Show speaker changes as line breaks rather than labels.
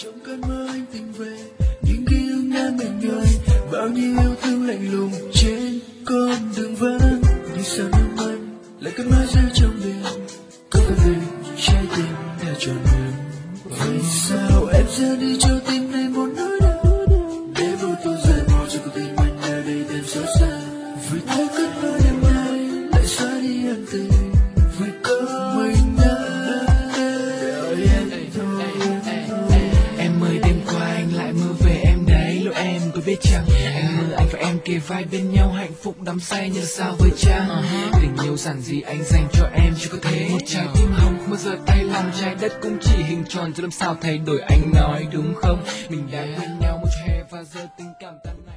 trong cơn mơ anh tìm về những ký ức đang ngẩn ngơ, bao nhiêu yêu thương lạnh lùng trên con đường vắng. Vì sao nước mắt lại cứ mãi rơi trong đêm, có phải vì trái tim đã tròn vẹn? Vì sao em ra đi cho tim này một nỗi đau, để vô tôi rời bỏ cho cuộc tình mình đã đầy thêm xót xa. Vì tôi cất mơ đêm nay lại xóa đi ân tình, vì có mình đợi em thôi.
Em ơi đêm qua anh lại mơ về em đấy, lúc em có biết chăng anh mơ anh và em kề vai bên nhau hạnh phúc đắm say như sao với trăng. Tình yêu giản dị anh dành cho em chỉ có thế, một trái tim hồng không bao giờ tay lòng, trái đất cũng chỉ hình tròn rồi làm sao thay đổi, anh nói đúng không? Mình đã quen nhau một hè và giờ tình cảm tan nát.